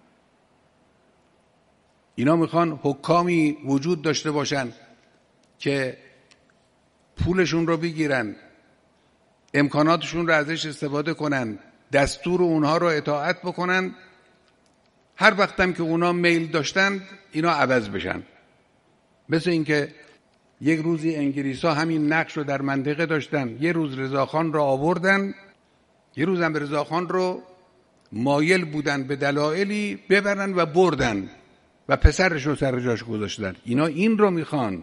[SPEAKER 1] اینا میخوان حکامی وجود داشته باشن که پولشون رو بگیرن، امکاناتشون رو ازش استفاده کنن، دستور اونها رو اطاعت بکنن. هر وقتم که اونا میل داشتند اینا عوض بشن. مثل اینکه یک روزی انگلیس‌ها همین نقش رو در منطقه داشتن، یه روز رضاخان رو آوردن، یه روز هم رضاخان رو مایل بودن به دلایلی ببرن و بردن و پسرش رو سر جاش گذاشتن. اینا این رو میخوان.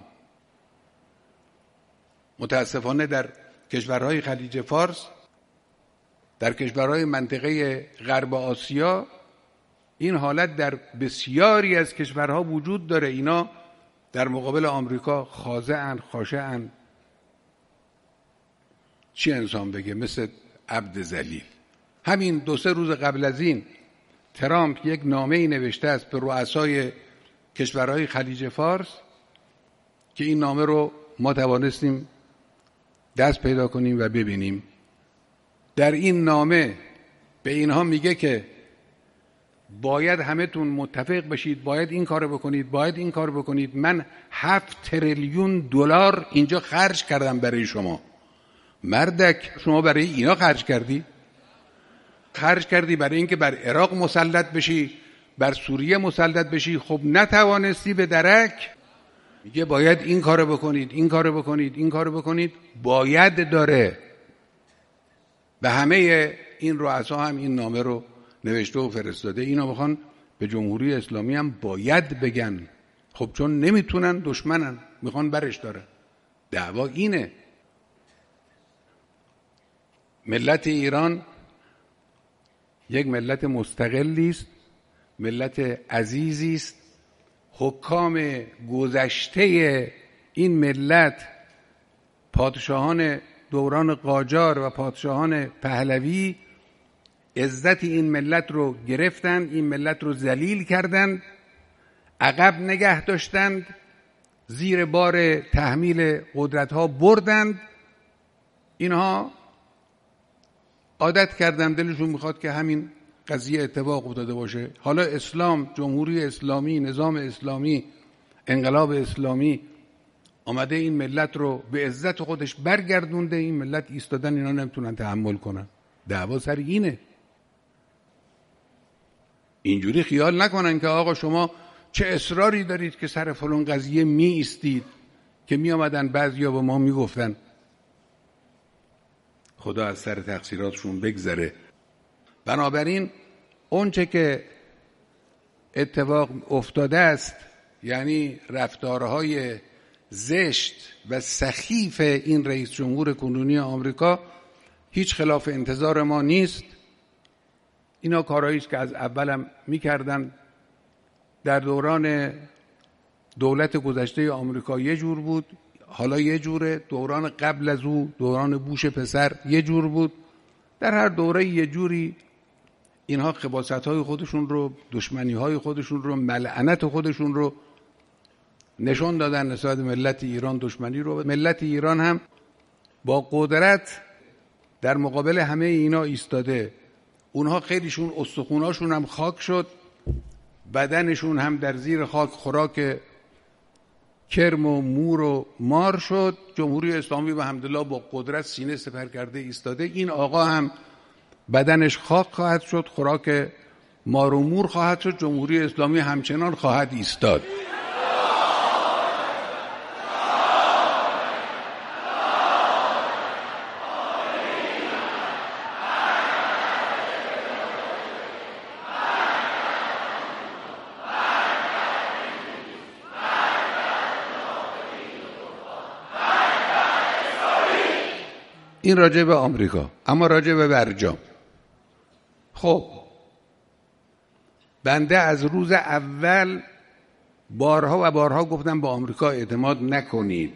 [SPEAKER 1] متاسفانه در کشورهای خلیج فارس، در کشورهای منطقه غرب آسیا این حالت در بسیاری از کشورها وجود داره. اینا در مقابل آمریکا خاضعن، خاشعن، چی انسان بگه، مثل عبد ذلیل. همین دو سه روز قبل از این ترامپ یک نامه‌ای نوشته است به رؤسای کشورهای خلیج فارس که این نامه رو ما توانستیم دست پیدا کنیم و ببینیم. در این نامه به اینها میگه که باید همه‌تون متفق بشید، باید این کارو بکنید، باید این کارو بکنید. من هفت تریلیون دلار اینجا خرج کردم برای شما. مردک، شما برای اینا خرج کردی؟ خرج کردی برای اینکه بر عراق مسلط بشی، بر سوریه مسلط بشی. خب نتوانستی به درک. میگه باید این کارو بکنید، این کارو بکنید، این کارو بکنید. باید داره. به همه این رؤسا هم این نامه رو نوشته و فرستاده. اینا میخوان به جمهوری اسلامی هم باید بگن. خب چون نمیتونن، دشمنن، میخوان برش داره. دعوا اینه. ملت ایران یک ملت مستقلی است، ملت عزیزی است. حکام گذشته این ملت، پادشاهان دوران قاجار و پادشاهان پهلوی، عزت این ملت رو گرفتند، این ملت رو ذلیل کردند، عقب نگه داشتند، زیر بار تحمیل قدرت‌ها بردند. اینها عادت کردن، دلشون میخواد که همین قضیه اتفاق افتاده باشه. حالا اسلام، جمهوری اسلامی، نظام اسلامی، انقلاب اسلامی آمده این ملت رو به عزت خودش برگردونده. این ملت ایستادن، اینا نمیتونن تحمل کنن. دعوا سر اینه. اینجوری خیال نکنن که آقا شما چه اصراری دارید که سر فلان قضیه می ایستید، که می آمدن بعضیا به ما می گفتن. خدا از سر تقصیراتشون بگذره. بنابراین اونچه که اتفاق افتاده است، یعنی رفتارهای زشت و سخیف این رئیس جمهور کنونی آمریکا، هیچ خلاف انتظار ما نیست. اینا کارهایی است که از اولم می‌کردن. در دوران دولت گذشته آمریکا یه جور بود، حالا یه جوره. دوران قبل از او، دوران بوش پسر، یه جور بود. در هر دوره یه جوری اینها خباثت‌های خودشون رو، دشمنی‌های خودشون رو، ملعنت خودشون رو نشون دادن نسبت ملت ایران. دشمنی رو ملت ایران هم با قدرت در مقابل همه اینا ایستاده. اونها خیلیشون استخوناشون هم خاک شد، بدنشون هم در زیر خاک خوراک کرم و مور و مار شد. جمهوری اسلامی به حمدالله با قدرت سینه سپر کرده ایستاده. این آقا هم بدنش خاک خواهد شد، خوراک مار و مور خواهد شد. جمهوری اسلامی همچنان خواهد ایستاد. این راجع به آمریکا. اما راجع به برجام، خب بنده از روز اول بارها و بارها گفتم به آمریکا اعتماد نکنید.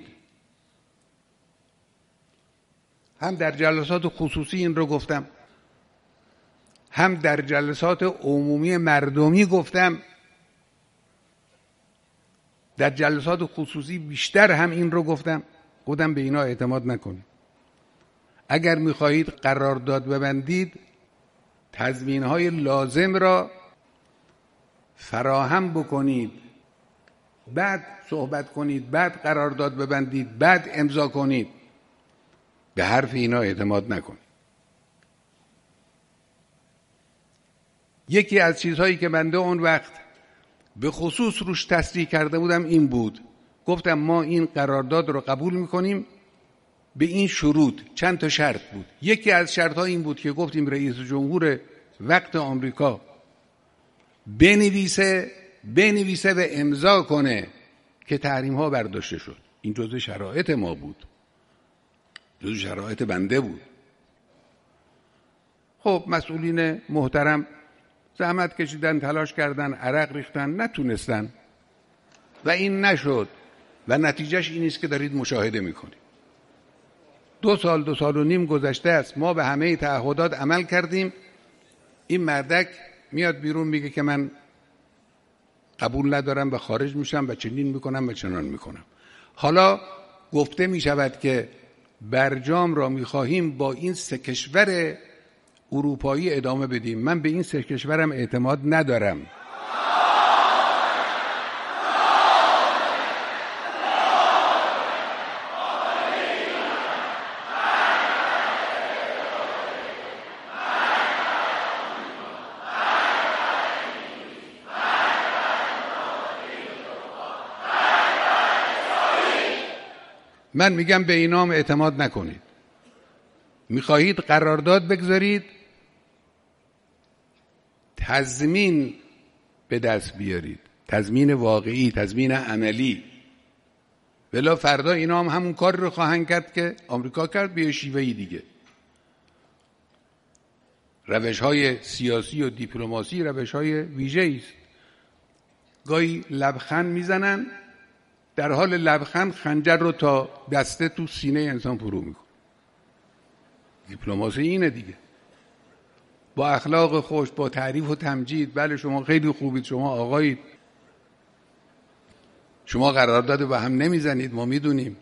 [SPEAKER 1] هم در جلسات خصوصی این رو گفتم، هم در جلسات عمومی مردمی گفتم. در جلسات خصوصی بیشتر هم این رو گفتم، گفتم به اینا اعتماد نکنید. اگر می‌خواهید قرارداد ببندید، تضمین‌های لازم را فراهم بکنید، بعد صحبت کنید، بعد قرارداد ببندید، بعد امضا کنید. به حرف اینا اعتماد نکنید. یکی از چیزهایی که بنده اون وقت به خصوص روش تصریح کرده بودم این بود. گفتم ما این قرارداد رو قبول می‌کنیم به این شروط. چند تا شرط بود. یکی از شرط‌ها این بود که گفتیم رئیس جمهور وقت آمریکا بنویسه بنویسه و امضا کنه که تحریم ها برداشته شد. این جزء شرایط ما بود، جزء شرایط بنده بود. خب مسئولین محترم زحمت کشیدن، تلاش کردن، عرق ریختن، نتونستن و این نشد و نتیجهش این است که دارید مشاهده میکنید. دو سال دو سال و نیم گذشته است، ما به همه تعهدات عمل کردیم. این مردک میاد بیرون میگه که من قبول ندارم و خارج میشم و چنین میکنم و چنان میکنم. حالا گفته میشود که برجام را میخواهیم با این سه کشور اروپایی ادامه بدیم. من به این سه کشورم اعتماد ندارم. من میگم به اینام اعتماد نکنید. میخواهید قرارداد بگذارید، تضمین به دست بیارید، تضمین واقعی، تضمین عملی. ولی فردا اینا هم همون کار رو خواهند کرد که آمریکا کرد به شیوهی دیگه. روش‌های سیاسی و دیپلماسی روش‌های ویژه‌ای است. گاهی لبخند میزنن، در حال لبخند خنجر رو تا دسته تو سینه انسان فرو میکنه. دیپلماسی اینه دیگه. با اخلاق خوش، با تعریف و تمجید، بله شما خیلی خوبید، شما آقایید، شما قرارداد با هم نمیزنید، ما میدونیم.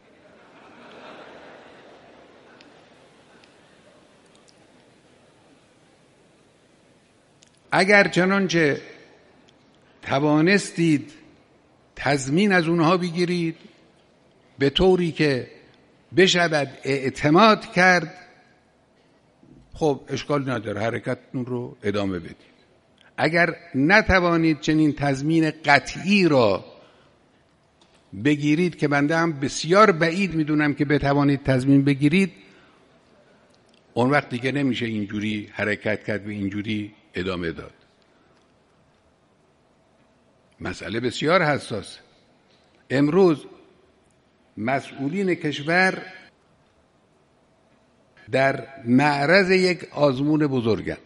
[SPEAKER 1] اگر چنانچه توانستید تضمین از اونها بگیرید به طوری که بشود اعتماد کرد، خب اشکال نداره، حرکتتون رو ادامه بدید. اگر نتوانید چنین تضمین قطعی را بگیرید که بنده هم بسیار بعید میدونم که بتوانید تضمین بگیرید، اون وقت دیگه نمیشه اینجوری حرکت کرد و اینجوری ادامه داد. مسئله بسیار حساس. امروز مسئولین کشور در معرض یک آزمون بزرگند.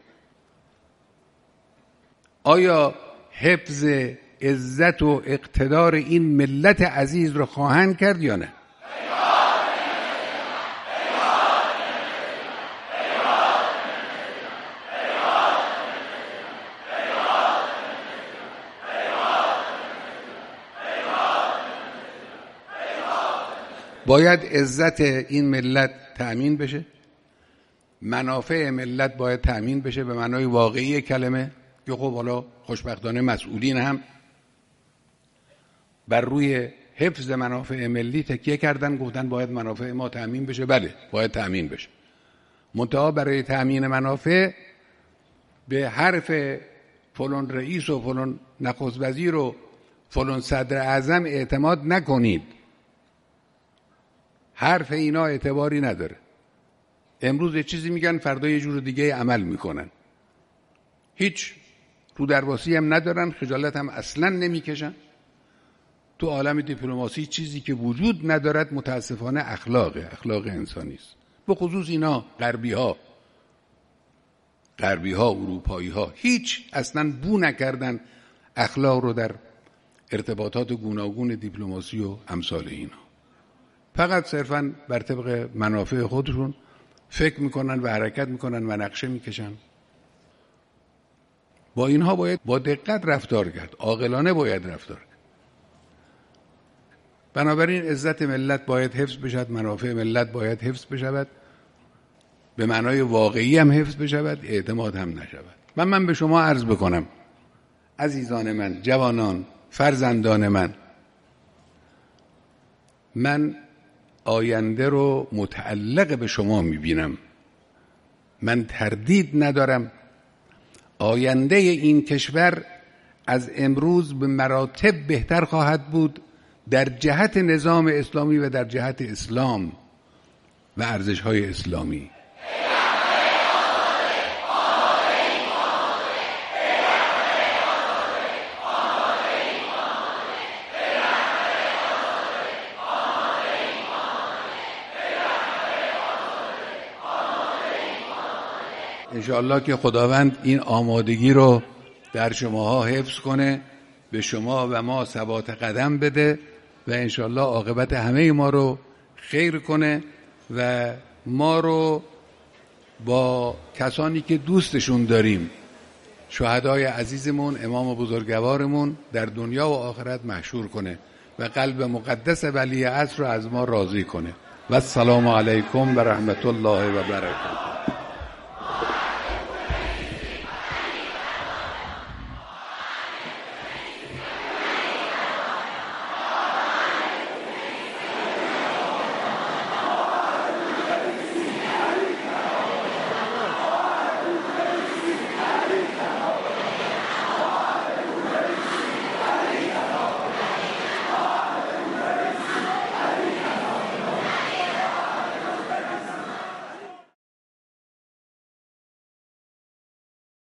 [SPEAKER 1] آیا حفظ عزت و اقتدار این ملت عزیز را خواهند کرد یا نه؟ باید عزت این ملت تأمین بشه، منافع ملت باید تأمین بشه به معنای واقعی کلمه، که خب حالا خوشبختانه مسئولین هم بر روی حفظ منافع ملی تکیه کردن، گفتن باید منافع ما تأمین بشه. بله باید تأمین بشه، منتها برای تأمین منافع به حرف فلان رئیس و فلان نخست وزیر و فلان صدر اعظم اعتماد نکنید. حرف اینا اعتباری نداره. امروز یه چیزی میگن، فردا یه جور دیگه عمل میکنن. هیچ رو درواسی هم ندارن، خجالت هم اصلا نمیکشن. تو عالم دیپلماسی چیزی که وجود ندارد متاسفانه اخلاقه، اخلاق انسانی است. به خصوص اینا غربی ها غربی ها اروپایی ها هیچ اصلا بو نکردن اخلاق رو در ارتباطات گوناگون دیپلماسی و امثال اینا. فقط صرفاً بر طبق منافع خودشون فکر میکنن و حرکت میکنن و نقشه میکشن. با اینها باید با دقت رفتار کرد، عاقلانه باید رفتار کرد. بنابراین عزت ملت باید حفظ بشود، منافع ملت باید حفظ بشود، به معنای واقعی هم حفظ بشود، اعتماد هم نشود. من من به شما عرض بکنم عزیزان من، جوانان، فرزندان من، من آینده رو متعلق به شما میبینم. من تردید ندارم آینده این کشور از امروز به مراتب بهتر خواهد بود در جهت نظام اسلامی و در جهت اسلام و ارزش‌های اسلامی. انشاءالله که خداوند این آمادگی رو در شماها حفظ کنه، به شما و ما ثبات قدم بده و انشاءالله عاقبت همه ما رو خیر کنه و ما رو با کسانی که دوستشون داریم، شهدای عزیزمون، امام بزرگوارمون، در دنیا و آخرت محشور کنه و قلب مقدس ولی عصر رو از ما راضی کنه. و السلام علیکم و رحمت الله و برکاته.